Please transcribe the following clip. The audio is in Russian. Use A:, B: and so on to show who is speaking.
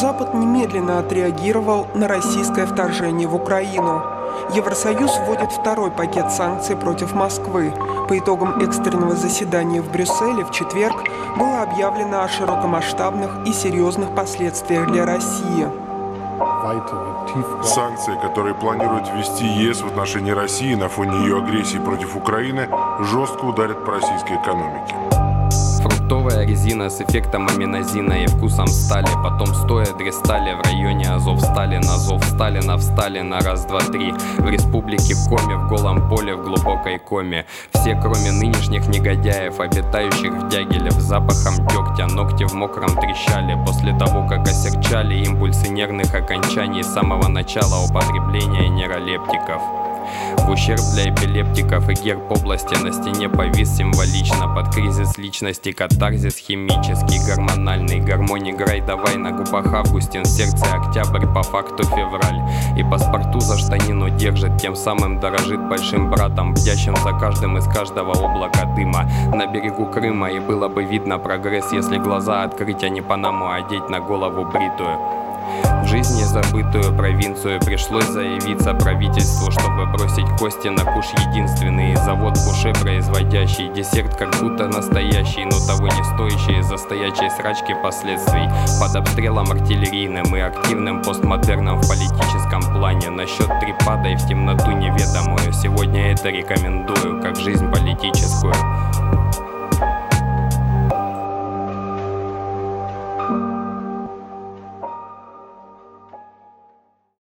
A: Запад немедленно отреагировал на российское вторжение в Украину. Евросоюз вводит второй пакет санкций против Москвы. По итогам экстренного заседания в Брюсселе в четверг было объявлено о широкомасштабных и серьезных последствиях для России.
B: Санкции, которые планирует ввести ЕС в отношении России на фоне ее агрессии против Украины, жестко ударят по российской экономике.
C: Фруктовая резина с эффектом аминозина и вкусом стали. Потом стоя дристали в районе Азовстали. На зов Сталина встали на раз, два, три. В республике Коми, в голом поле, в глубокой коме. Все, кроме нынешних негодяев, обитающих в Дягиле, в запахом дегтя, ногти в мокром трещали. После того, как осерчали импульсы нервных окончаний с самого начала употребления нейролептиков. В ущерб для эпилептиков и герб области на стене повис символично. Под кризис личности катарзис химический, гормональный. Гармонь играй давай, на губах августин, в сердце октябрь, по факту февраль. И паспорту за штанину держит, тем самым дорожит большим братом, бдящим за каждым из каждого облака дыма. На берегу Крыма и было бы видно прогресс, если глаза открыть, а не Панаму одеть на голову бритую. В жизни забытую провинцию пришлось заявиться правительству, чтобы бросить кости на куш единственный. Завод Буше, производящий десерт как будто настоящий, но того не стоящий из-за стоячей срачки последствий. Под обстрелом артиллерийным и активным постмодерном в политическом плане. На счет 3 падай в темноту неведомую. Сегодня это рекомендую, как жизнь политическую.